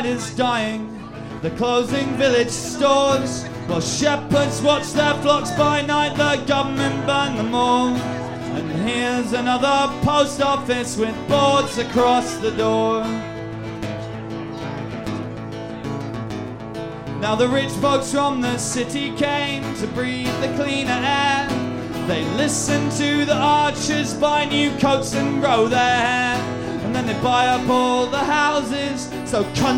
is dying. They're closing village stores, while shepherds watch their flocks by night. The government burn them all. And here's another post office with boards across the door. Now the rich folks from the city came to breathe the cleaner air. They listen to the archers, buy new coats and grow their hair. And then they buy up all the houses, so